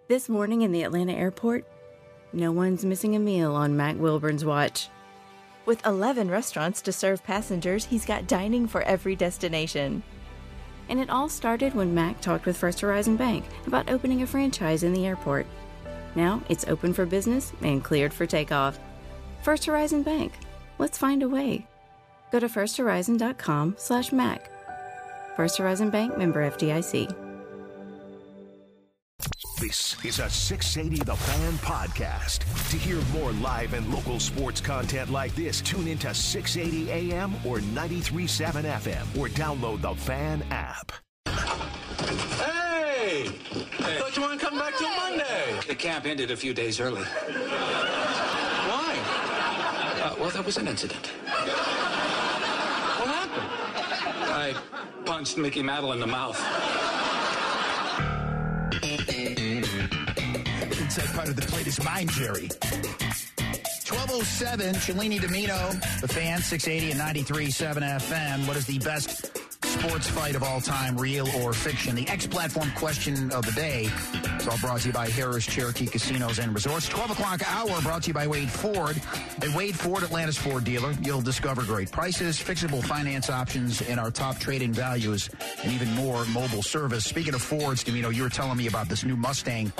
This morning in the Atlanta airport, no one's missing a meal on Mac Wilburn's watch. With 11 restaurants to serve passengers, he's got dining for every destination. And it all started when Mac talked with First Horizon Bank about opening a franchise in the airport. Now it's open for business and cleared for takeoff. First Horizon Bank. Let's find a way. Go to firsthorizon.com/Mac. First Horizon Bank, member FDIC. This is a 680 The Fan podcast. To hear more live and local sports content like this, tune into 680 AM or 93.7 FM or download the Fan app. Hey! I thought you weren't coming back till Monday. The camp ended a few days early. Why? Well, there was an incident. What happened? I punched Mickey Mantle in the mouth. Inside part of the plate is mine, Jerry. 12:07, Cellini Domino, The Fan, 680 and 93.7 FM. What is the best sports fight of all time, real or fiction? The X-Platform question of the day is all brought to you by Harris Cherokee Casinos and Resorts. 12 o'clock hour brought to you by Wade Ford. At Wade Ford, Atlanta's Ford dealer, you'll discover great prices, fixable finance options, and our top trade-in values, and even more mobile service. Speaking of Fords, Domino, you were telling me about this new Mustang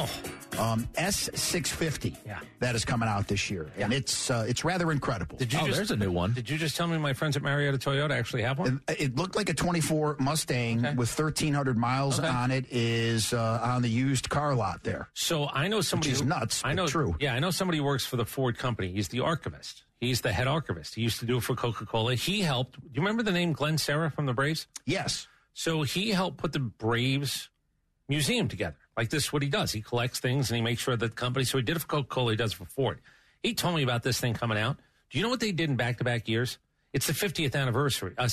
S650 that is coming out this year, and it's rather incredible. There's a new one. Did you just tell me my friends at Marietta Toyota actually have one? It looked like a 24 Mustang with 1,300 miles on it is on the used car lot there. So I know somebody which is nuts. I know, true. Yeah, I know somebody who works for the Ford company. He's the archivist. He's the head archivist. He used to do it for Coca-Cola. He helped. Do you remember the name Glenn Serra from the Braves? Yes. So he helped put the Braves museum together. Like this is what he does. He collects things and he makes sure that the company, so he did it for Coca-Cola, he does it for Ford. He told me about this thing coming out. Do you know what they did in back-to-back years? It's the 60th anniversary, of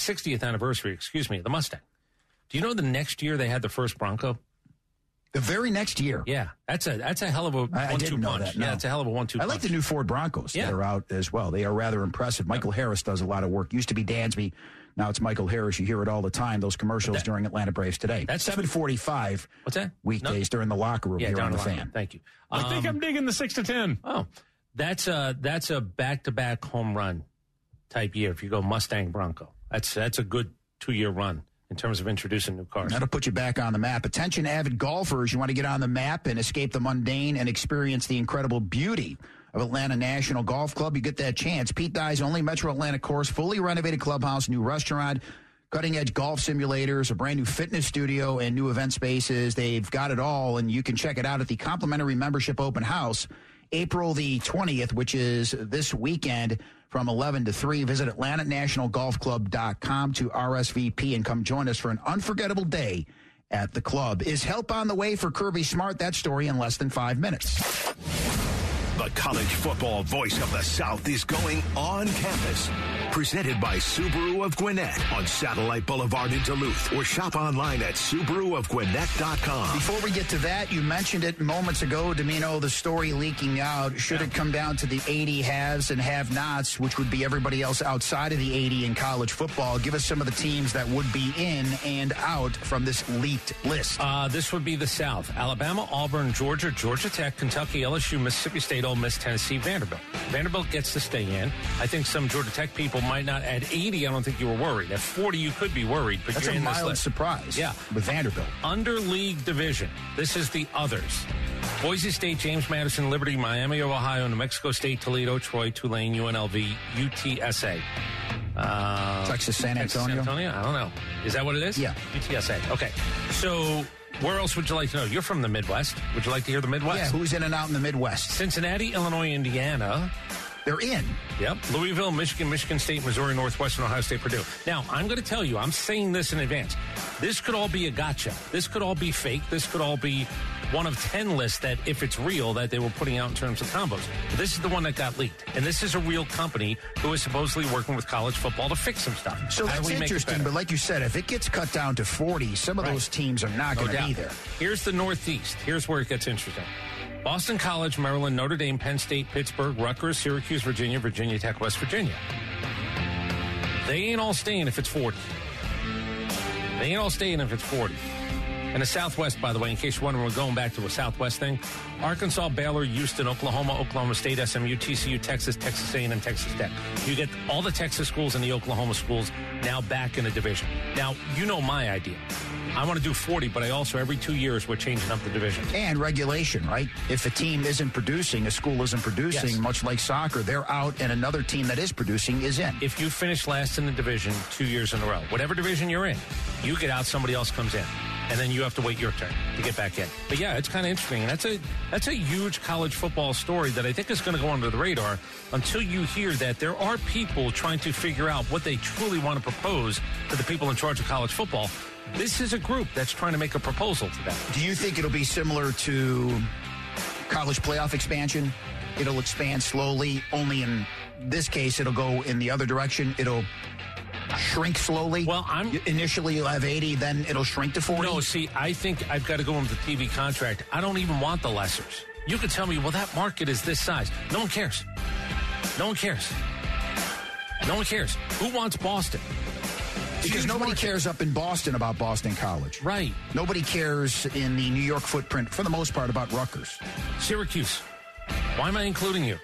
the Mustang. Do you know the next year they had the first Bronco? The very next year. Yeah, that's a hell of a 1-2 punch. That, no. Yeah, it's a hell of a 1-2 punch. I like the new Ford Broncos that are out as well. They are rather impressive. Michael Harris does a lot of work. Used to be Dansby. Now it's Michael Harris. You hear it all the time, those commercials during Atlanta Braves Today. That's 7:45. What's that? Weekdays during the locker room here on the Fan. Thank you. I think I'm digging the 6 to 10. Oh, that's a back-to-back home run type year if you go Mustang Bronco. That's a good 2-year run in terms of introducing new cars. That'll put you back on the map. Attention, avid golfers. You want to get on the map and escape the mundane and experience the incredible beauty of Atlanta National Golf Club. You get that chance. Pete Dye's only Metro Atlanta course, fully renovated clubhouse, new restaurant, cutting-edge golf simulators, a brand new fitness studio, and new event spaces. They've got it all, and you can check it out at the complimentary membership open house, April the 20th, which is this weekend from 11 to 3. Visit AtlantaNationalGolfClub.com to RSVP and come join us for an unforgettable day at the club. Is help on the way for Kirby Smart? That story in less than 5 minutes. The college football voice of the South is going on campus. Presented by Subaru of Gwinnett on Satellite Boulevard in Duluth, or shop online at SubaruofGwinnett.com. Before we get to that, you mentioned it moments ago, Domino, the story leaking out. Should it come down to the 80 haves and have-nots, which would be everybody else outside of the 80 in college football, give us some of the teams that would be in and out from this leaked list. This would be the South. Alabama, Auburn, Georgia, Georgia Tech, Kentucky, LSU, Mississippi State, Ole Miss, Tennessee, Vanderbilt. Vanderbilt gets to stay in. I think some Georgia Tech people might not. At 80, I don't think you were worried. At 40, you could be worried. But that's you're a in this mild list. Surprise. Yeah. With Vanderbilt. Under league division. This is the others. Boise State, James Madison, Liberty, Miami of Ohio, New Mexico State, Toledo, Troy, Tulane, UNLV, UTSA. Texas San Antonio? I don't know. Is that what it is? Yeah. UTSA. Okay. So where else would you like to know? You're from the Midwest. Would you like to hear the Midwest? Yeah, who's in and out in the Midwest? Cincinnati, Illinois, Indiana. They're in. Yep. Louisville, Michigan, Michigan State, Missouri, Northwestern, Ohio State, Purdue. Now, I'm going to tell you, I'm saying this in advance. This could all be a gotcha. This could all be fake. This could all be one of 10 lists that, if it's real, that they were putting out in terms of combos. But this is the one that got leaked. And this is a real company who is supposedly working with college football to fix some stuff. So that's interesting, but like you said, if it gets cut down to 40, some of those teams are not going to be there. Here's the Northeast. Here's where it gets interesting. Boston College, Maryland, Notre Dame, Penn State, Pittsburgh, Rutgers, Syracuse, Virginia, Virginia Tech, West Virginia. They ain't all staying if it's 40. They ain't all staying if it's 40. And the Southwest, by the way, in case you're wondering, we're going back to a Southwest thing. Arkansas, Baylor, Houston, Oklahoma State, SMU, TCU, Texas, Texas A&M, Texas Tech. You get all the Texas schools and the Oklahoma schools now back in the division. Now, you know my idea. I want to do 40, but I also, every 2 years, we're changing up the division. And regulation, right? If a team isn't producing, a school isn't producing, Yes. much like soccer, they're out and another team that is producing is in. If you finish last in the division 2 years in a row, whatever division you're in, you get out, somebody else comes in. And then you have to wait your turn to get back in. But yeah, it's kind of interesting. And that's a huge college football story that I think is going to go under the radar until you hear that there are people trying to figure out what they truly want to propose to the people in charge of college football. This is a group that's trying to make a proposal to them. Do you think it'll be similar to college playoff expansion? It'll expand slowly, only in this case, it'll go in the other direction. It'll shrink slowly. Well, initially you'll have 80, then it'll shrink to 40. No, see, I think I've got to go into the TV contract. I don't even want the lessers. You could tell me, well, that market is this size. No one cares. No one cares. No one cares. Who wants Boston? Because nobody cares up in Boston about Boston College. Right. Nobody cares in the New York footprint, for the most part, about Rutgers. Syracuse. Why am I including you?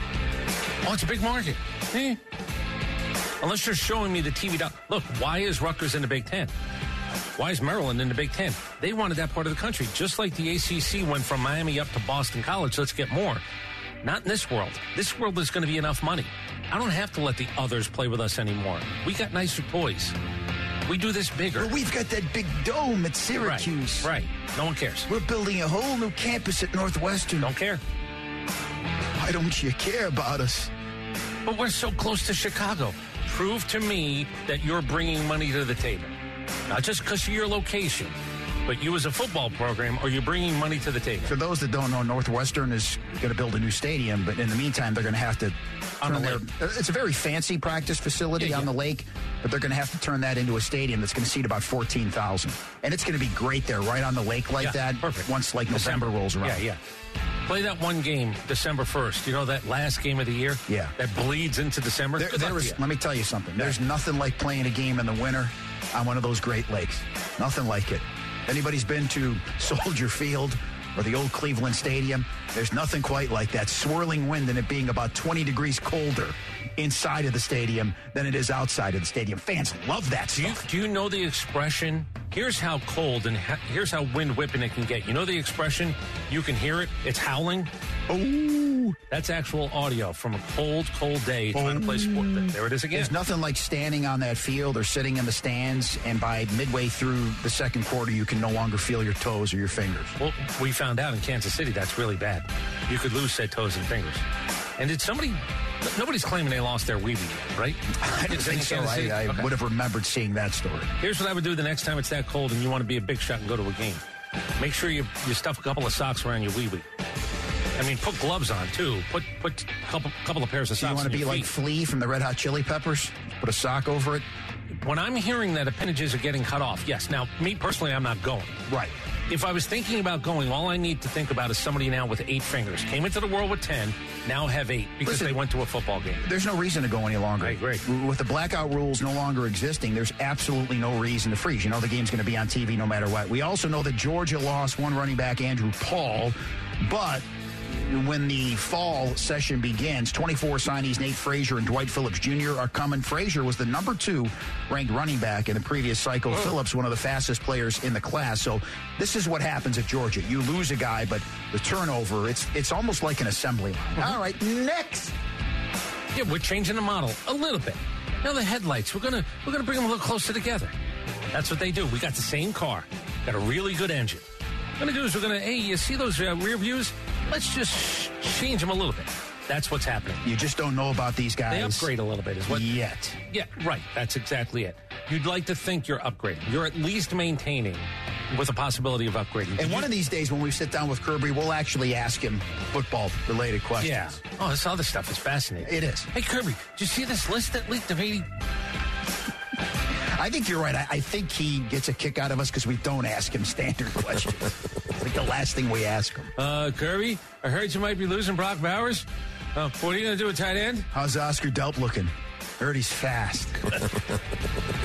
Oh, it's a big market. Unless you're showing me the TV. Look, why is Rutgers in the Big Ten? Why is Maryland in the Big Ten? They wanted that part of the country, just like the ACC went from Miami up to Boston College. Let's get more. Not in this world. This world is going to be enough money. I don't have to let the others play with us anymore. We got nicer toys. We do this bigger. Well, we've got that big dome at Syracuse. Right. No one cares. We're building a whole new campus at Northwestern. Don't care. Why don't you care about us? But we're so close to Chicago. Prove to me that you're bringing money to the table. Not just because of your location, but you as a football program, or you're bringing money to the table. For those that don't know, Northwestern is going to build a new stadium, but in the meantime, they're going to have to turn their... It's a very fancy practice facility on the lake, but they're going to have to turn that into a stadium that's going to seat about 14,000. And it's going to be great there, right on the lake like that. Perfect. Once, like, November rolls around. Yeah. Play that one game December 1st. You know, that last game of the year? Yeah. That bleeds into December? Let me tell you something. There's nothing like playing a game in the winter on one of those Great Lakes. Nothing like it. Anybody's been to Soldier Field or the old Cleveland Stadium, there's nothing quite like that swirling wind and it being about 20 degrees colder inside of the stadium than it is outside of the stadium. Fans love that stuff. Do you know the expression? Here's how cold and here's how wind whipping it can get. You know the expression? You can hear it. It's howling. Oh, that's actual audio from a cold, cold day trying to play sport. There it is again. There's nothing like standing on that field or sitting in the stands, and by midway through the second quarter, you can no longer feel your toes or your fingers. Well, we found out in Kansas City that's really bad. You could lose said toes and fingers. And did somebody... Nobody's claiming they lost their Weeby yet, right? I didn't think so. I would have remembered seeing that story. Here's what I would do the next time it's that cold and you want to be a big shot and go to a game. Make sure you stuff a couple of socks around your Weeby. I mean, put gloves on, too. Put a couple of pairs of socks on. You want to be like Flea from the Red Hot Chili Peppers? Put a sock over it? When I'm hearing that appendages are getting cut off, yes. Now, me personally, I'm not going. Right. If I was thinking about going, all I need to think about is somebody now with 8 fingers. Came into the world with 10, now have 8 because they went to a football game. There's no reason to go any longer. I agree. With the blackout rules no longer existing, there's absolutely no reason to freeze. You know the game's going to be on TV no matter what. We also know that Georgia lost one running back, Andrew Paul, but when the fall session begins, 24 signees, Nate Frazier and Dwight Phillips Jr. are coming. Frazier was the number 2 ranked running back in the previous cycle. Oh. Phillips, one of the fastest players in the class. So this is what happens at Georgia. You lose a guy, but the turnover, it's almost like an assembly line. Mm-hmm. All right, next. Yeah, we're changing the model a little bit. Now the headlights, we're gonna bring them a little closer together. That's what they do. We got the same car, got a really good engine. What we're going to do is hey, you see those rear views? Let's just change them a little bit. That's what's happening. You just don't know about these guys. They upgrade a little bit. Yet. Yeah, right. That's exactly it. You'd like to think you're upgrading. You're at least maintaining with a possibility of upgrading. And one of these days when we sit down with Kirby, we'll actually ask him football-related questions. Yeah. Oh, this other stuff is fascinating. It is. Hey, Kirby, did you see this list that leaked of 80... I think you're right. I think he gets a kick out of us because we don't ask him standard questions. It's like the last thing we ask him. Kirby, I heard you might be losing Brock Bowers. What are you going to do with tight end? How's Oscar Delp looking? Heard he's fast.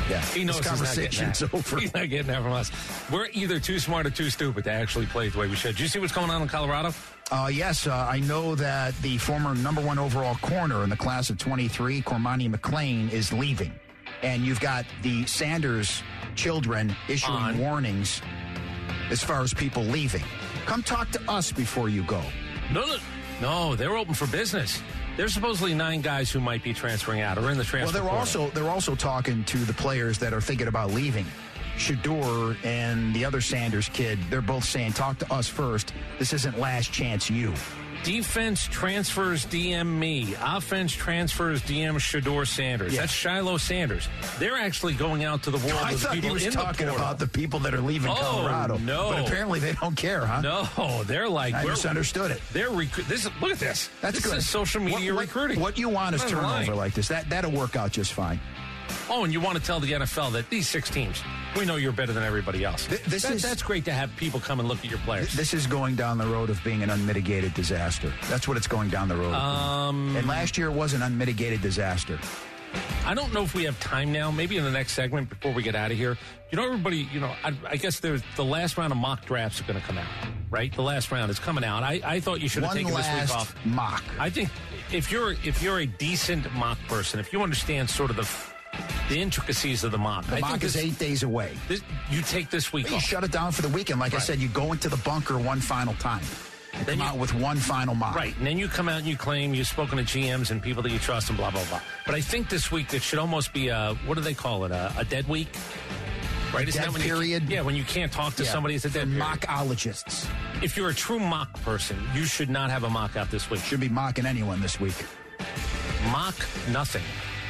Yeah, He knows this conversation's over. He's not getting that from us. We're either too smart or too stupid to actually play it the way we should. Do you see what's going on in Colorado? Yes, I know that the former number 1 overall corner in the class of 23, Cormani McLean, is leaving. And you've got the Sanders children issuing warnings as far as people leaving. Come talk to us before you go. No, they're open for business. There's supposedly 9 guys who might be transferring out or in the transfer portal. They're also talking to the players that are thinking about leaving. Shador and the other Sanders kid, they're both saying, talk to us first. This isn't last chance you. Defense transfers DM me. Offense transfers DM Shador Sanders. Yeah. That's Shiloh Sanders. They're actually going out to the world I of thought people he was in talking the portal. about the people that are leaving Colorado. No. But apparently they don't care, huh? No, they're like... I misunderstood it. They're look at this. That's this good. is social media recruiting. What you want is I'm turnover lying. like this. That'll work out just fine. Oh, and you want to tell the NFL that these 6 teams, we know you're better than everybody else. That's great to have people come and look at your players. This is going down the road of being an unmitigated disaster. That's what it's going down the road of being. And last year it was an unmitigated disaster. I don't know if we have time now, maybe in the next segment before we get out of here. Everybody, I guess there's the last round of mock drafts are going to come out, right? The last round is coming out. I thought you should have taken this week off. Mock. I think if you're a decent mock person, if you understand sort of the intricacies of the mock. The mock is 8 days away. You take this week off. You shut it down for the weekend. Like I said, you go into the bunker one final time. Come out with one final mock. Right, and then you come out and you claim you've spoken to GMs and people that you trust and blah, blah, blah. But I think this week it should almost be what do they call it, a dead week? Right? Isn't that when period? When you can't talk to somebody, it's a dead period. Mockologists. If you're a true mock person, you should not have a mock out this week. Should be mocking anyone this week. Mock nothing.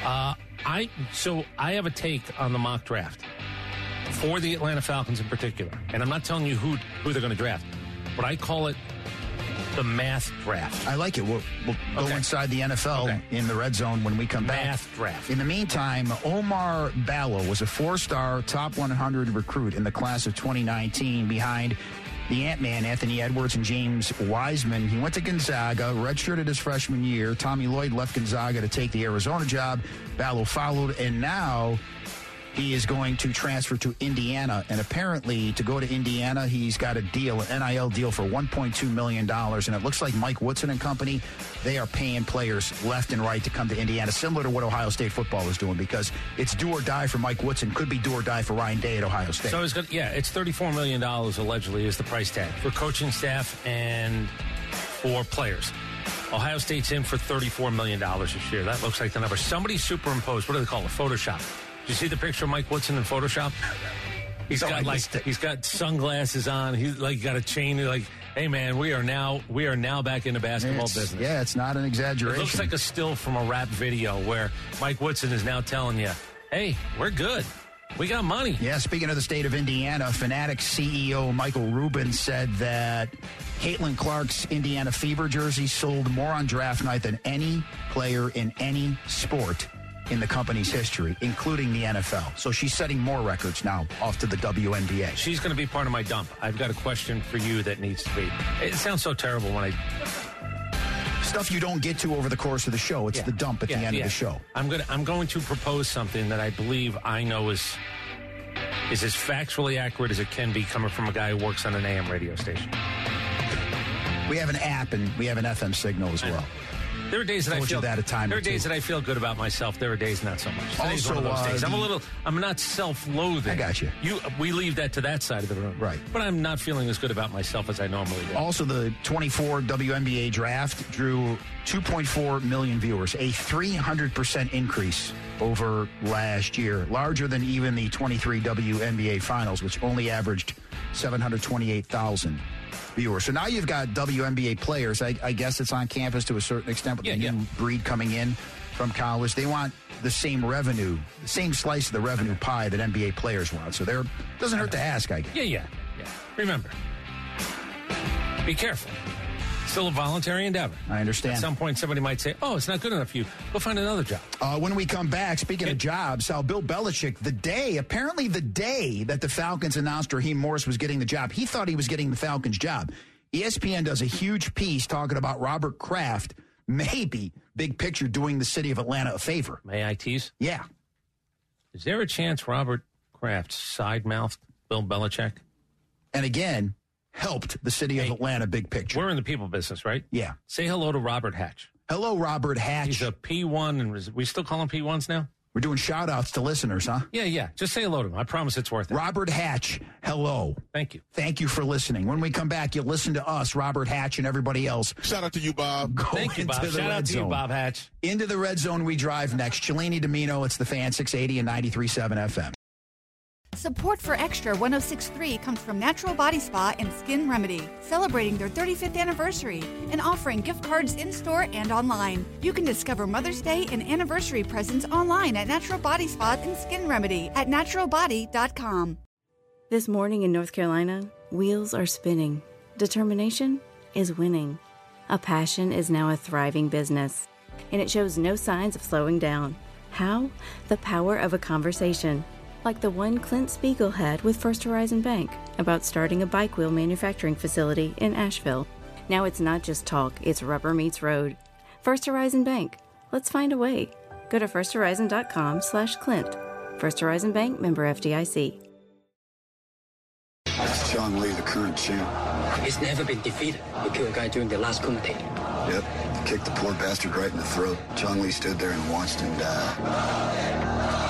I have a take on the mock draft for the Atlanta Falcons in particular, and I'm not telling you who they're going to draft, but I call it the math draft. I like it. We'll go inside the NFL in the red zone when we come back. Math draft. In the meantime, Omar Ballo was a 4-star top 100 recruit in the class of 2019 behind the Ant-Man, Anthony Edwards, and James Wiseman. He went to Gonzaga, redshirted his freshman year. Tommy Lloyd left Gonzaga to take the Arizona job. Ballo followed, and now he is going to transfer to Indiana. And apparently, to go to Indiana, he's got a deal, an NIL deal for $1.2 million. And it looks like Mike Woodson and company, they are paying players left and right to come to Indiana, similar to what Ohio State football is doing, because it's do or die for Mike Woodson. Could be do or die for Ryan Day at Ohio State. So it's $34 million, allegedly, is the price tag for coaching staff and for players. Ohio State's in for $34 million this year. That looks like the number. Somebody superimposed, what do they call it, Photoshop. Did you see the picture of Mike Woodson in Photoshop? He's got sunglasses on. He's got a chain. He's like, hey man, we are now back in the basketball business. Yeah, it's not an exaggeration. It looks like a still from a rap video where Mike Woodson is now telling you, hey, we're good. We got money. Yeah, speaking of the state of Indiana, Fanatics CEO Michael Rubin said that Caitlin Clark's Indiana Fever jersey sold more on draft night than any player in any sport in the company's history, including the NFL. So she's setting more records now off to the WNBA. She's going to be part of my dump. I've got a question for you that needs to be. It sounds so terrible when stuff you don't get to over the course of the show. It's the dump at the end of the show. I'm going to propose something that I believe I know is as factually accurate as it can be, coming from a guy who works on an AM radio station. We have an app and we have an FM signal as well. There are days that I feel that I feel good about myself. There are days not so much. Today's one of those days. I'm not self-loathing. I got you. We leave that to that side of the room. Right. But I'm not feeling as good about myself as I normally do. Also, the 24 WNBA draft drew 2.4 million viewers, a 300% increase over last year, larger than even the 23 WNBA finals, which only averaged 728,000 viewers. So now you've got WNBA players. I guess it's on campus to a certain extent with the new breed coming in from college. They want the same revenue, the same slice of the revenue pie that NBA players want. So it doesn't hurt to ask, I guess. Yeah. Remember, be careful. Still a voluntary endeavor. I understand. At some point, somebody might say, oh, it's not good enough for you. Go find another job. When we come back, speaking of jobs, how Bill Belichick, the day that the Falcons announced Raheem Morris was getting the job, he thought he was getting the Falcons job. ESPN does a huge piece talking about Robert Kraft, maybe, big picture, doing the city of Atlanta a favor. May I tease? Yeah. Is there a chance Robert Kraft side-mouthed Bill Belichick? And again, helped the city of Atlanta big picture. We're in the people business, right? Yeah. Say hello to Robert Hatch. Hello, Robert Hatch. He's a P1, and we still call him P1s now? We're doing shout-outs to listeners, huh? Yeah. Just say hello to him. I promise it's worth it. Robert Hatch, hello. Thank you. Thank you for listening. When we come back, you'll listen to us, Robert Hatch, and everybody else. Shout out to you, Bob. Thank you, Bob. Shout out to you, Bob Hatch. Into the red zone we drive next. Cellini Domino, it's the Fan, 680 and 93.7 FM. Support for Extra 106.3 comes from Natural Body Spa and Skin Remedy, celebrating their 35th anniversary and offering gift cards in-store and online. You can discover Mother's Day and anniversary presents online at Natural Body Spa and Skin Remedy at naturalbody.com. This morning in North Carolina, wheels are spinning. Determination is winning. A passion is now a thriving business, and it shows no signs of slowing down. How? The power of a conversation. Like the one Clint Spiegel had with First Horizon Bank about starting a bike wheel manufacturing facility in Asheville. Now it's not just talk, it's rubber meets road. First Horizon Bank. Let's find a way. Go to firsthorizon.com/Clint. First Horizon Bank, member FDIC. That's Chong Li, the current champ. He's never been defeated. He killed a guy during the last Kumite. Yep. Kicked the poor bastard right in the throat. Chong Li stood there and watched him die.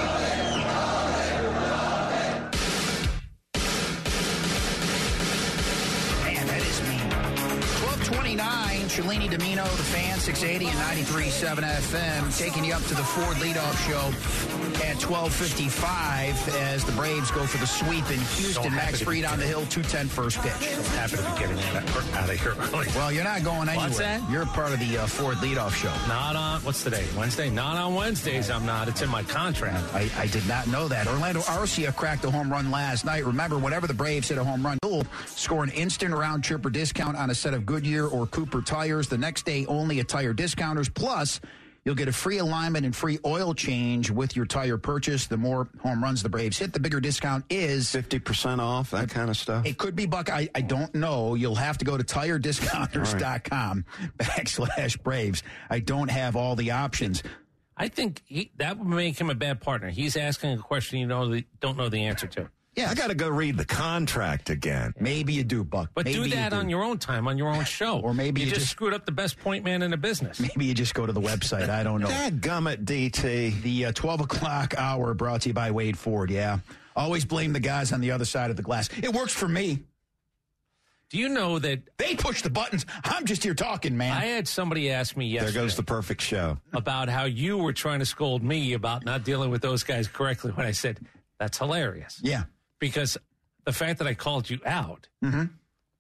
Cellini Domino, the Fan, 680 and 93.7 FM, taking you up to the Ford leadoff show at 12:55 as the Braves go for the sweep in Houston. Max Fried on the hill, 2:10 first pitch. So happy to be getting out of here early. Well, you're not going anywhere. What's that? You're part of the Ford leadoff show. Not on, what's today? Wednesday? Not on Wednesdays, I'm not. It's in my contract. I did not know that. Orlando Arcia cracked a home run last night. Remember, whenever the Braves hit a home run, you'll score an instant round trip or discount on a set of Goodyear or Cooper tires. The next day only at Tire Discounters. Plus, you'll get a free alignment and free oil change with your tire purchase. The more home runs the Braves hit, the bigger discount is. 50% off, that kind of stuff. It could be, Buck. I don't know. You'll have to go to tirediscounters.com/Braves. I don't have all the options. I think that would make him a bad partner. He's asking a question you don't know the answer to. Yeah, I got to go read the contract again. Maybe you do, Buck. But maybe do that on your own time, on your own show. Or maybe you just screwed up the best point man in the business. Maybe you just go to the website. I don't know. Dadgummit, DT. The 12 o'clock hour brought to you by Wade Ford, yeah. Always blame the guys on the other side of the glass. It works for me. Do you know that... They push the buttons. I'm just here talking, man. I had somebody ask me yesterday... There goes the perfect show. ...about how you were trying to scold me about not dealing with those guys correctly when I said, that's hilarious. Yeah. Because... the fact that I called you out, and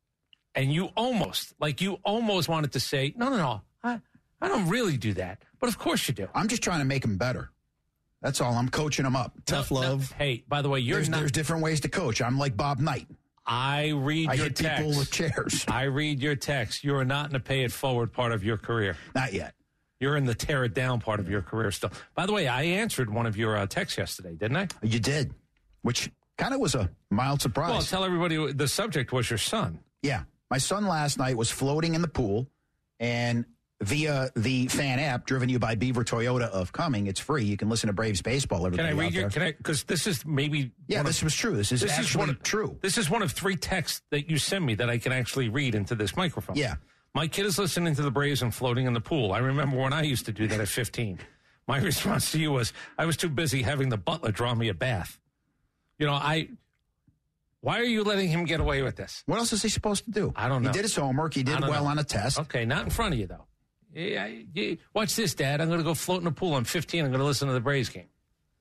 you almost wanted to say, no, I don't really do that. But of course you do. I'm just trying to make them better. That's all. I'm coaching them up. Tough love. No, hey, by the way, there's different ways to coach. I'm like Bob Knight. I read your hit text. people with chairs. I read your text. You are not in the pay it forward part of your career. Not yet. You're in the tear it down part of your career still. By the way, I answered one of your texts yesterday, didn't I? You did, which kind of was a mild surprise. Well, tell everybody the subject was your son. Yeah. My son last night was floating in the pool, and via the Fan app, driven you by Beaver Toyota of Cumming, it's free. You can listen to Braves baseball. Can I read your? Because this is maybe. Yeah, this was true. This is actually true. This is one of 3 texts that you send me that I can actually read into this microphone. Yeah. My kid is listening to the Braves and floating in the pool. I remember when I used to do that at 15. My response to you was, I was too busy having the butler draw me a bath. You know, why are you letting him get away with this? What else is he supposed to do? I don't know. He did his homework. He did well on a test. Okay, not in front of you, though. Yeah, watch this, Dad. I'm going to go float in the pool. I'm 15. I'm going to listen to the Braves game.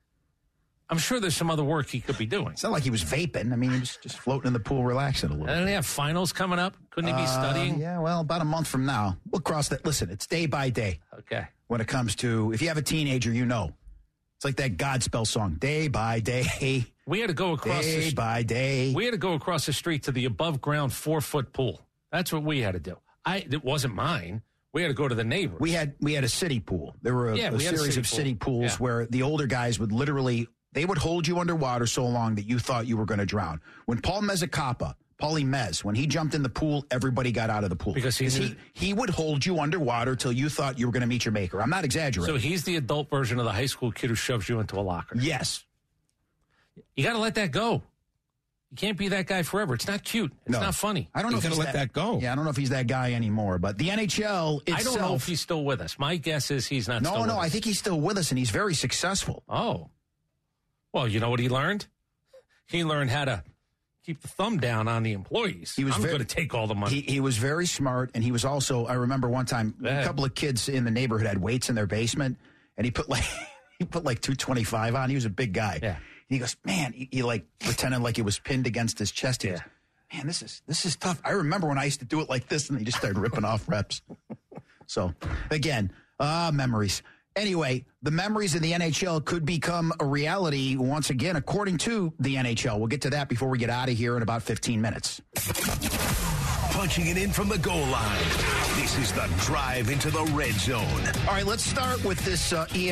I'm sure there's some other work he could be doing. It's not like he was vaping. I mean, he was just floating in the pool, relaxing a little bit. And they have finals coming up. Couldn't he be studying? Yeah, well, about a month from now. We'll cross that. Listen, it's day by day. Okay. When it comes to, if you have a teenager, you know. It's like that Godspell song, day by day. We had to go across day by day. We had to go across the street to the above ground 4-foot pool. That's what we had to do. It wasn't mine. We had to go to the neighbors. We had a city pool. There were a series of city pools where the older guys would literally, they would hold you underwater so long that you thought you were going to drown. When Paulie Mez, when he jumped in the pool, everybody got out of the pool. Because he would hold you underwater till you thought you were going to meet your maker. I'm not exaggerating. So he's the adult version of the high school kid who shoves you into a locker. Yes. You got to let that go. You can't be that guy forever. It's not cute. It's not funny. I don't know if he's got to let that go. Yeah, I don't know if he's that guy anymore. But the NHL itself, I don't know if he's still with us. My guess is he's not still with us. No, I think he's still with us, and he's very successful. Oh. Well, you know what he learned? He learned how to keep the thumb down on the employees. I'm going to take all the money. He was very smart, and he was also, I remember one time, a couple of kids in the neighborhood had weights in their basement, and he put like 225 on. He was a big guy. Yeah. He goes, man, he like pretended like it was pinned against his chest. He goes, man, this is tough. I remember when I used to do it like this, and he just started ripping off reps. So, again, memories. Anyway, the memories of the NHL could become a reality once again, according to the NHL. We'll get to that before we get out of here in about 15 minutes. Punching it in from the goal line. This is the drive into the red zone. All right, let's start with this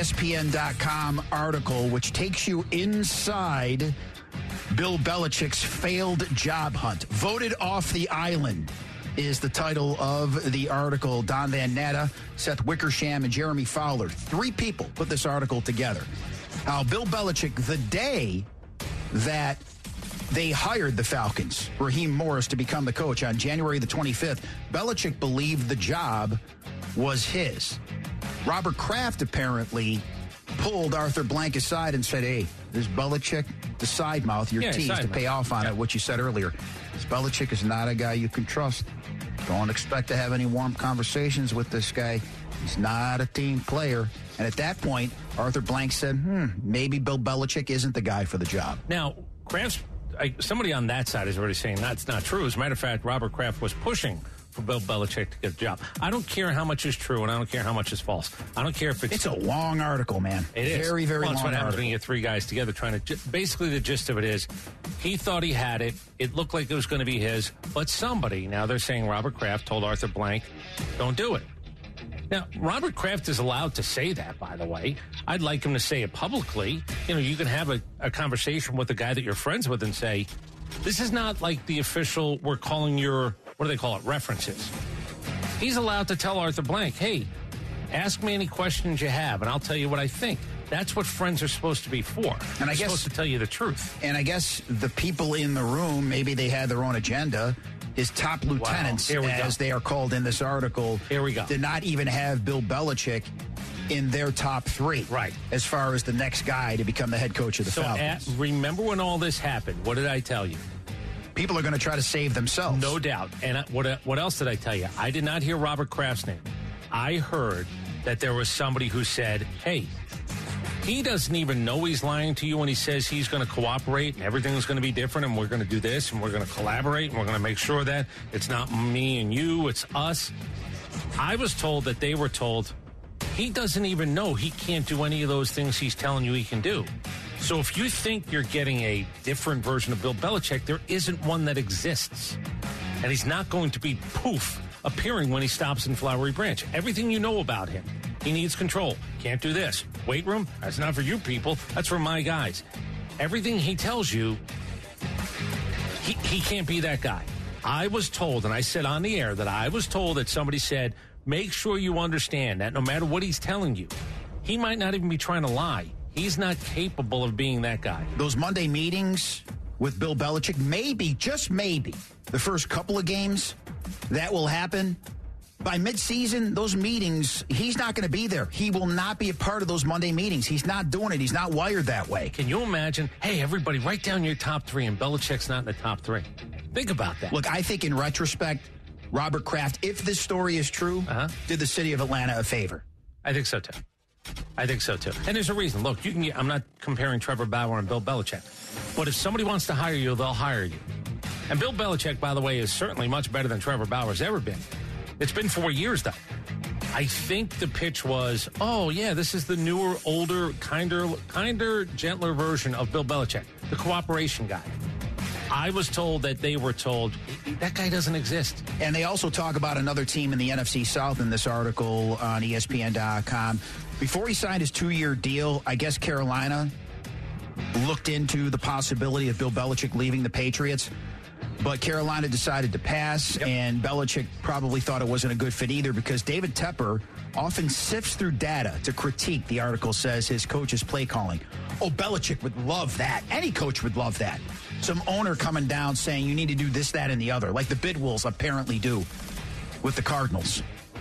ESPN.com article, which takes you inside Bill Belichick's failed job hunt. Voted off the island is the title of the article. Don Van Natta, Seth Wickersham, and Jeremy Fowler. 3 people put this article together. How Bill Belichick, the day that they hired the Falcons, Raheem Morris, to become the coach on January the 25th, Belichick believed the job was his. Robert Kraft apparently pulled Arthur Blank aside and said, hey, this Belichick, the side mouth, your tease to pay off on it, what you said earlier. This Belichick is not a guy you can trust. Don't expect to have any warm conversations with this guy. He's not a team player. And at that point, Arthur Blank said, maybe Bill Belichick isn't the guy for the job. Now, Kraft's somebody on that side is already saying that's not true. As a matter of fact, Robert Kraft was pushing for Bill Belichick to get the job. I don't care how much is true, and I don't care how much is false. I don't care if it's a long article, man. It is. Very, very long That's what happens article. when you get 3 guys together trying to... Basically, the gist of it is he thought he had it. It looked like it was going to be his, but somebody, now they're saying Robert Kraft told Arthur Blank, don't do it. Now, Robert Kraft is allowed to say that, by the way. I'd like him to say it publicly. You know, you can have a conversation with a guy that you're friends with and say, this is not like the official, we're calling your, what do they call it, references. He's allowed to tell Arthur Blank, hey, ask me any questions you have, and I'll tell you what I think. That's what friends are supposed to be for. And they're supposed to tell you the truth. And I guess the people in the room, maybe they had their own agenda. His top lieutenants, as they are called in this article, did not even have Bill Belichick in their top 3. Right. As far as the next guy to become the head coach of the Falcons. Remember when all this happened, what did I tell you? People are going to try to save themselves. No doubt. And what else did I tell you? I did not hear Robert Kraft's name. I heard that there was somebody who said, hey, he doesn't even know he's lying to you when he says he's going to cooperate and everything's going to be different and we're going to do this and we're going to collaborate and we're going to make sure that it's not me and you, it's us. I was told that they were told he doesn't even know he can't do any of those things he's telling you he can do. So if you think you're getting a different version of Bill Belichick, there isn't one that exists. And he's not going to be appearing when he stops in Flowery Branch. Everything you know about him, he needs control. Can't do this. Weight room, that's not for you people. That's for my guys. Everything he tells you, he can't be that guy. I was told, and I said on the air that I was told that somebody said, make sure you understand that no matter what he's telling you, he might not even be trying to lie. He's not capable of being that guy. Those Monday meetings with Bill Belichick, maybe, just maybe, the first couple of games, that will happen. By midseason, those meetings, he's not going to be there. He will not be a part of those Monday meetings. He's not doing it. He's not wired that way. Can you imagine? Hey, everybody, write down your top 3, and Belichick's not in the top 3. Think about that. Look, I think in retrospect, Robert Kraft, if this story is true, did the city of Atlanta a favor. I think so, too. And there's a reason. Look, I'm not comparing Trevor Bauer and Bill Belichick. But if somebody wants to hire you, they'll hire you. And Bill Belichick, by the way, is certainly much better than Trevor Bauer's ever been. It's been 4 years, though. I think the pitch was, oh, yeah, this is the newer, older, kinder, gentler version of Bill Belichick, the cooperation guy. I was told that they were told that guy doesn't exist. And they also talk about another team in the NFC South in this article on ESPN.com. Before he signed his 2-year deal, I guess Carolina looked into the possibility of Bill Belichick leaving the Patriots. But Carolina decided to pass, and Belichick probably thought it wasn't a good fit either because David Tepper often sifts through data to critique, the article says, his coach's play calling. Oh, Belichick would love that. Any coach would love that. Some owner coming down saying you need to do this, that, and the other, like the Bidwills apparently do with the Cardinals.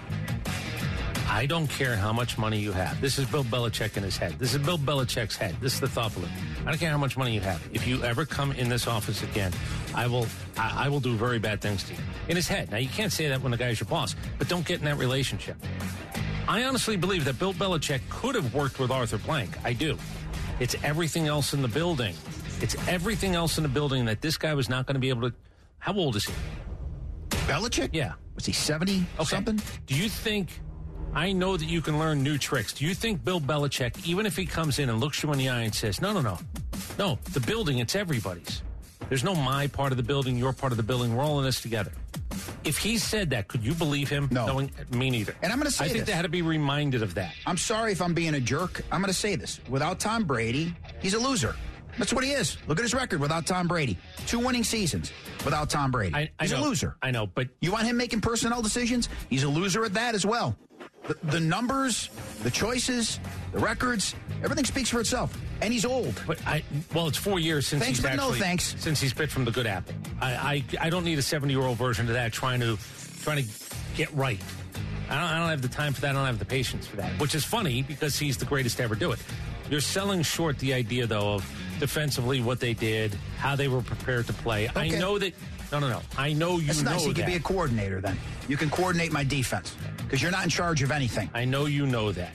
I don't care how much money you have. This is Bill Belichick in his head. This is Bill Belichick's head. This is the thought balloon. I don't care how much money you have. If you ever come in this office again, I will do very bad things to you. In his head. Now, you can't say that when the guy's your boss, but don't get in that relationship. I honestly believe that Bill Belichick could have worked with Arthur Blank. I do. It's everything else in the building. It's everything else in the building that this guy was not going to be able to. How old is he? Belichick? Yeah. Was he 70 something? Do you think, I know that you can learn new tricks. Do you think Bill Belichick, even if he comes in and looks you in the eye and says, no, the building, it's everybody's. There's no my part of the building, your part of the building. We're all in this together. If he said that, could you believe him? No. Me neither. And I'm going to say I think this. they had to be reminded of that. I'm sorry if I'm being a jerk. I'm going to say this. Without Tom Brady, he's a loser. That's what he is. Look at his record without Tom Brady. 2 winning seasons without Tom Brady. He's a loser. I know, but... You want him making personnel decisions? He's a loser at that as well. The numbers, the choices, the records, everything speaks for itself. And he's old. But it's 4 years since thanks, he's but actually... no thanks. Since he's bit from the good apple. I don't need a 70-year-old version of that trying to get right. I don't have the time for that. I don't have the patience for that. Which is funny because he's the greatest to ever do it. You're selling short the idea, though, of defensively what they did, how they were prepared to play. Okay. I know that... No. I know you That's know nice. You that. could be a coordinator then. You can coordinate my defense because you're not in charge of anything. I know you know that.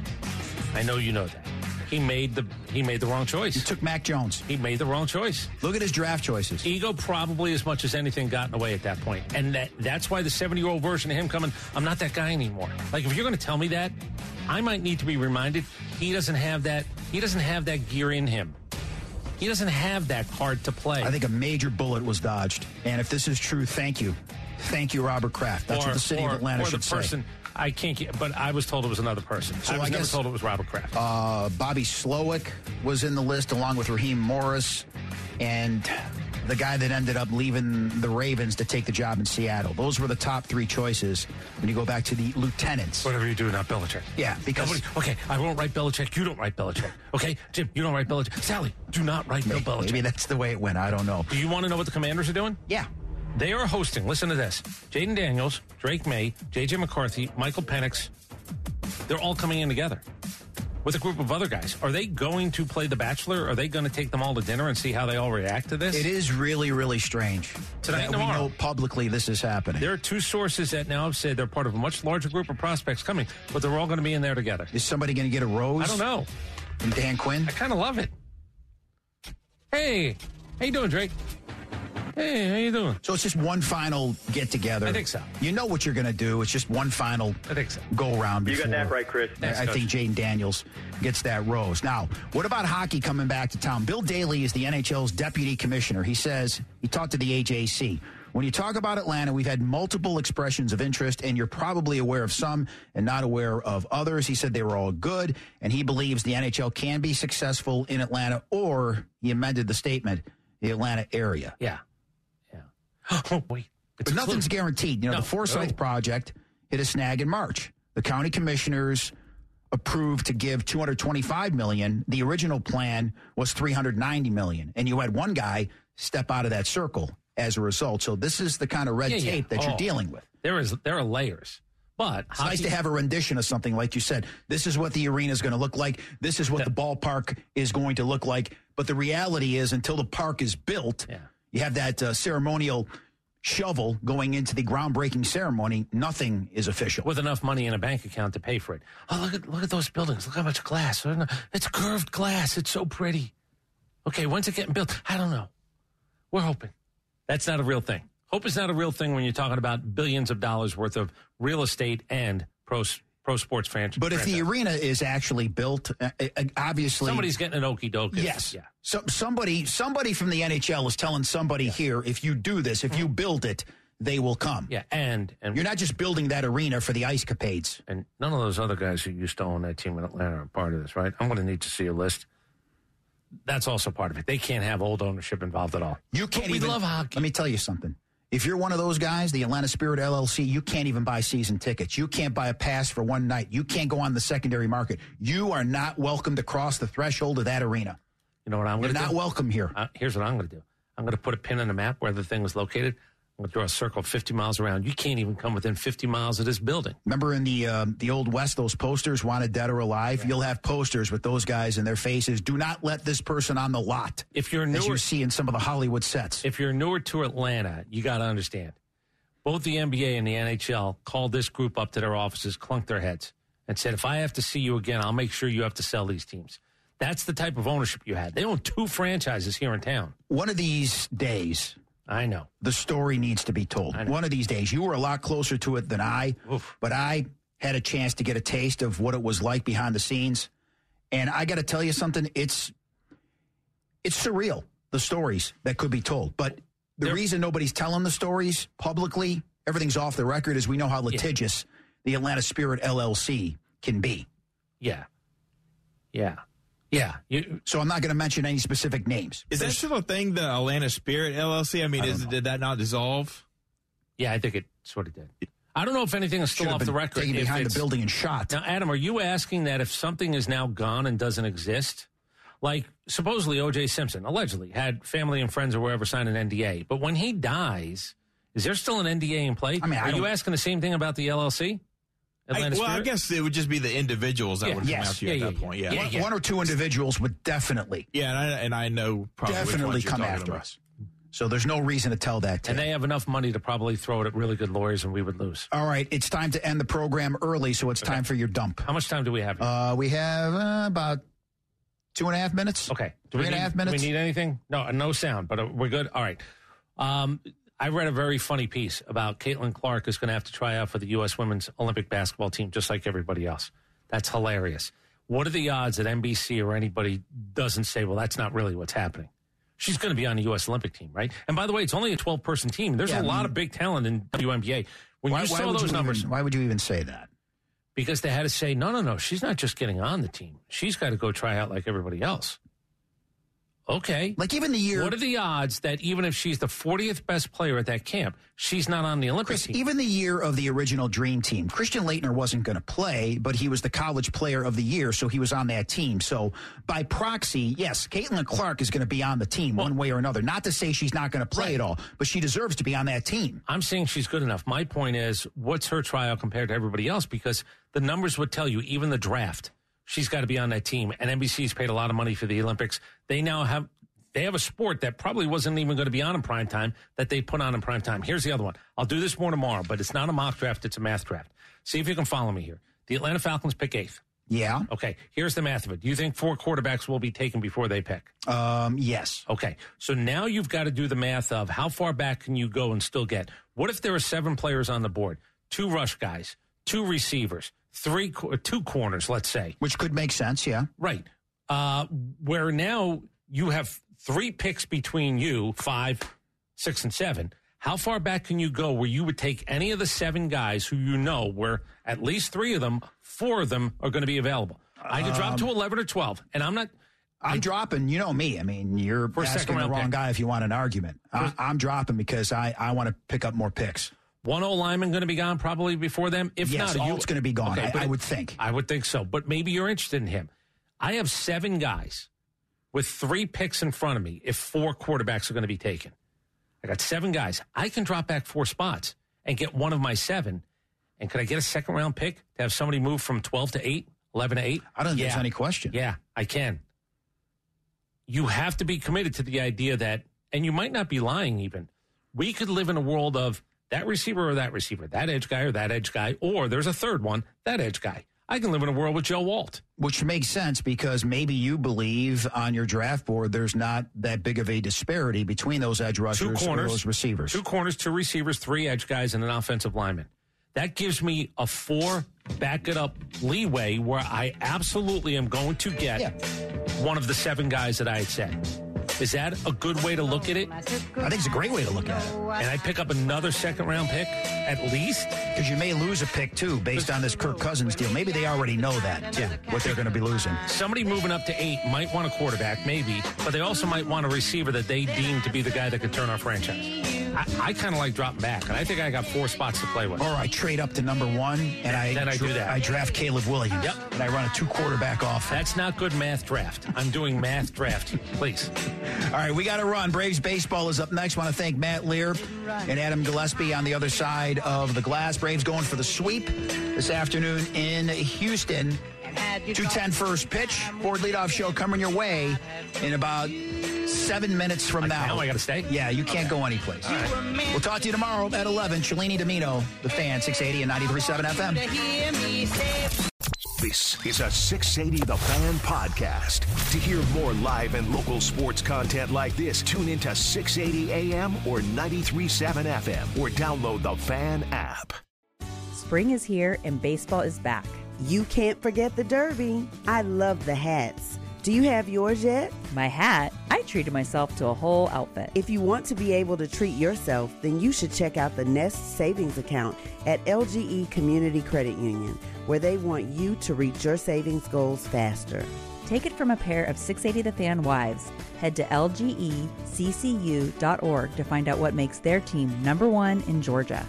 He made the wrong choice. He took Mac Jones. He made the wrong choice. Look at his draft choices. Ego probably as much as anything got in the way at that point. And that's why the 70-year-old version of him coming, I'm not that guy anymore. Like, if you're going to tell me that, I might need to be reminded he doesn't have that gear in him. He doesn't have that card to play. I think a major bullet was dodged. And if this is true, thank you. Thank you, Robert Kraft. That's what the city of Atlanta should say. I can't get, but I was told it was another person. So I was never guess, told it was Robert Kraft. Bobby Slowick was in the list along with Raheem Morris and the guy that ended up leaving the Ravens to take the job in Seattle. Those were the top 3 choices when you go back to the lieutenants. Whatever you do, not Belichick. Yeah, because... Okay, I won't write Belichick. You don't write Belichick. Okay, Jim, you don't write Belichick. Sally, do not write Bill Belichick. Maybe that's the way it went. I don't know. Do you want to know what the Commanders are doing? Yeah. They are hosting, listen to this, Jaden Daniels, Drake May, J.J. McCarthy, Michael Penix. They're all coming in together with a group of other guys. Are they going to play The Bachelor? Are they going to take them all to dinner and see how they all react to this? It is really, really strange. Tonight and we tomorrow. know publicly this is happening. There are 2 sources that now have said they're part of a much larger group of prospects coming, but they're all going to be in there together. Is somebody going to get a rose? I don't know. From Dan Quinn? I kind of love it. Hey, how you doing, Drake? Hey, how you doing? So it's just one final get-together. I think so. You know what you're going to do. It's just one final go-around. You got that right, Chris. I think Jaden Daniels gets that rose. Now, what about hockey coming back to town? Bill Daly is the NHL's deputy commissioner. He says, he talked to the AJC. When you talk about Atlanta, we've had multiple expressions of interest, and you're probably aware of some and not aware of others. He said they were all good, and he believes the NHL can be successful in Atlanta, or he amended the statement, the Atlanta area. Yeah. Oh, wait. But nothing's guaranteed. The Forsyth Project hit a snag in March. The county commissioners approved to give $225 million. The original plan was $390 million. And you had one guy step out of that circle as a result. So this is the kind of red tape that you're dealing with. There are layers. But it's nice to have a rendition of something like you said. This is what the arena is going to look like. This is what the ballpark is going to look like. But the reality is, until the park is built, you have that ceremonial shovel going into the groundbreaking ceremony. Nothing is official. With enough money in a bank account to pay for it. Oh, look at those buildings. Look how much glass. It's curved glass. It's so pretty. Okay, when's it getting built? I don't know. We're hoping. That's not a real thing. Hope is not a real thing when you're talking about billions of dollars worth of real estate and pro sports franchise. But if the arena is actually built, obviously somebody's getting an okie dokie. Yes. Yeah. So somebody from the NHL is telling somebody here, if you do this, if you build it, they will come. Yeah, and you're not just building that arena for the ice capades. And none of those other guys who used to own that team in Atlanta are part of this, right? I'm going to need to see a list. That's also part of it. They can't have old ownership involved at all. You can't we love hockey. Let me tell you something. If you're one of those guys, the Atlanta Spirit LLC, you can't even buy season tickets. You can't buy a pass for one night. You can't go on the secondary market. You are not welcome to cross the threshold of that arena. You know what I'm going to do? You're not welcome here. Here's what I'm going to do. I'm going to put a pin on the map where the thing was located. I'm going to draw a circle 50 miles around. You can't even come within 50 miles of this building. Remember in the Old West, those posters, wanted dead or alive? Yeah. You'll have posters with those guys and their faces. Do not let this person on the lot. If you're newer, as you see in some of the Hollywood sets. If you're newer to Atlanta, you got to understand. Both the NBA and the NHL called this group up to their offices, clunked their heads, and said, if I have to see you again, I'll make sure you have to sell these teams. That's the type of ownership you had. They own 2 franchises here in town. One of these days, I know, the story needs to be told. One of these days. You were a lot closer to it than I, but I had a chance to get a taste of what it was like behind the scenes. And I got to tell you something, it's surreal, the stories that could be told. But the reason nobody's telling the stories publicly, everything's off the record, is we know how litigious the Atlanta Spirit LLC can be. Yeah. So I'm not going to mention any specific names. Is that still a thing, the Atlanta Spirit LLC? I mean, did that not dissolve? Yeah, I think it sort of did. I don't know if anything is still off the record. Taken behind the building and shot. Now, Adam, are you asking that if something is now gone and doesn't exist? Like, supposedly O.J. Simpson, allegedly, had family and friends or wherever sign an NDA. But when he dies, is there still an NDA in play? I mean, are you asking the same thing about the LLC? I guess it would just be the individuals that would come after you at that point. Yeah. One or two individuals would definitely. Yeah, and I know probably definitely come after us. So there's no reason to tell that. And they have enough money to probably throw it at really good lawyers, and we would lose. All right, it's time to end the program early, so it's time for your dump. How much time do we have? We have about 2.5 minutes. Okay. 3.5 minutes. Do we need anything? No sound, but we're good. All right. I read a very funny piece about Caitlin Clark is going to have to try out for the U.S. Women's Olympic basketball team, just like everybody else. That's hilarious. What are the odds that NBC or anybody doesn't say, well, that's not really what's happening? She's going to be on the U.S. Olympic team, right? And by the way, it's only a 12-person team. There's a lot of big talent in WNBA. When you saw those numbers, why would you even say that? Because they had to say, no, she's not just getting on the team. She's got to go try out like everybody else. Okay. Like even the year. What are the odds that even if she's the 40th best player at that camp, she's not on the Olympic team? Even the year of the original Dream Team, Christian Laettner wasn't going to play, but he was the college player of the year, so he was on that team. So by proxy, yes, Caitlin Clark is going to be on the team one way or another. Not to say she's not going to play at all, but she deserves to be on that team. I'm saying she's good enough. My point is, what's her tryout compared to everybody else? Because the numbers would tell you, even the draft, she's got to be on that team. And NBC's paid a lot of money for the Olympics. They have a sport that probably wasn't even going to be on in prime time that they put on in prime time. Here's the other one. I'll do this more tomorrow, but it's not a mock draft. It's a math draft. See if you can follow me here. The Atlanta Falcons pick 8th. Yeah. Okay. Here's the math of it. Do you think 4 quarterbacks will be taken before they pick? Yes. Okay. So now you've got to do the math of how far back can you go and still get. What if there are 7 players on the board? 2 rush guys, 2 receivers, 2 corners, let's say. Which could make sense, yeah. Right. Where now you have 3 picks between you, 5, 6, and 7. How far back can you go where you would take any of the 7 guys who you know where at least 3 of them, 4 of them are going to be available? I could drop to 11 or 12, and I'm not. I'm dropping. You know me. I mean, you're asking the wrong guy if you want an argument. I'm dropping because I want to pick up more picks. 1 O-lineman going to be gone probably before them? If yes, not, Alt's going to be gone. Okay, I would think. I would think so, but maybe you're interested in him. I have 7 guys with 3 picks in front of me if 4 quarterbacks are going to be taken. I got 7 guys. I can drop back 4 spots and get one of my 7. And could I get a second-round pick to have somebody move from 12 to 8, 11 to 8? I don't think there's any question. Yeah, I can. You have to be committed to the idea that, and you might not be lying even, we could live in a world of that receiver or that receiver, that edge guy or that edge guy, or there's a third one, that edge guy. I can live in a world with Joe Walt. Which makes sense because maybe you believe on your draft board there's not that big of a disparity between those edge rushers or those receivers. 2 corners, 2 receivers, 3 edge guys, and an offensive lineman. That gives me a 4 back-it-up leeway where I absolutely am going to get one of the 7 guys that I had said. Is that a good way to look at it? I think it's a great way to look at it. And I pick up another second-round pick, at least? Because you may lose a pick, too, based on this Kirk Cousins deal. Maybe they already know that, what they're going to be losing. Somebody moving up to 8 might want a quarterback, maybe, but they also might want a receiver that they deem to be the guy that could turn our franchise. I kind of like dropping back, and I think I got 4 spots to play with. Or I trade up to number 1, and I do that. I draft Caleb Williams. Yep. And I run a 2-quarterback offense. That's not good math draft. I'm doing math draft, please. All right, we got to run. Braves baseball is up next. Want to thank Matt Lear and Adam Gillespie on the other side of the glass. Braves going for the sweep this afternoon in Houston. 2:10 first pitch. Ford leadoff show coming your way in about 7 minutes from now. Now I got to stay? Yeah, you can't go anyplace. All right. We'll talk to you tomorrow at 11. Cellini Domino, The Fan, 680 and 93.7 FM. This is a 680 The Fan podcast. To hear more live and local sports content like this, tune into 680 AM or 93.7 FM or download the Fan app. Spring is here and baseball is back. You can't forget the Derby. I love the hats. Do you have yours yet? My hat? I treated myself to a whole outfit. If you want to be able to treat yourself, then you should check out the Nest Savings Account at LGE Community Credit Union, where they want you to reach your savings goals faster. Take it from a pair of 680 The Fan wives. Head to lgeccu.org to find out what makes their team #1 in Georgia.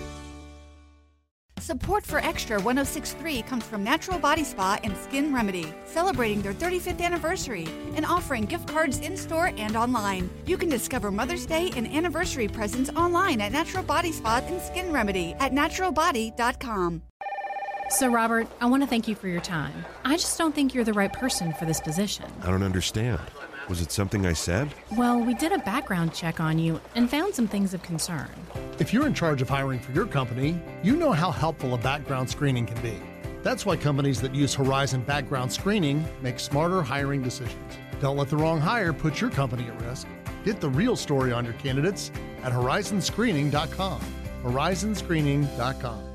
Support for Extra 106.3 comes from Natural Body Spa and Skin Remedy, celebrating their 35th anniversary and offering gift cards in-store and online. You can discover Mother's Day and anniversary presents online at Natural Body Spa and Skin Remedy at naturalbody.com. So, Robert, I want to thank you for your time. I just don't think you're the right person for this position. I don't understand. Was it something I said? Well, we did a background check on you and found some things of concern. If you're in charge of hiring for your company, you know how helpful a background screening can be. That's why companies that use Horizon Background Screening make smarter hiring decisions. Don't let the wrong hire put your company at risk. Get the real story on your candidates at horizonscreening.com. horizonscreening.com.